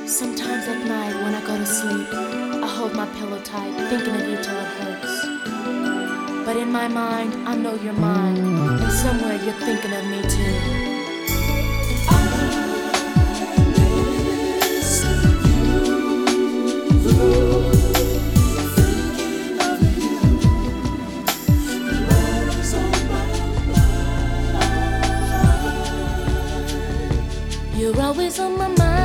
Sometimes at night when I go to sleep, I hold my pillow tight, thinking of you till it hurts. But in my mind, I know you're mine, and somewhere you're thinking of me too. You're always on my mind.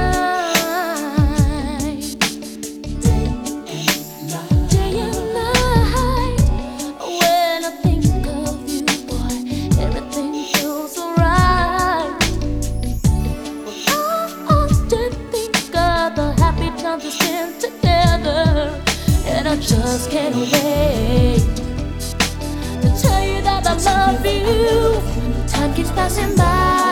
Day and night. When I think of you, boy, everything feels alright. Well, I often think of the happy times we spent together, and I just can't wait to tell you that I love you. Time keeps passing by.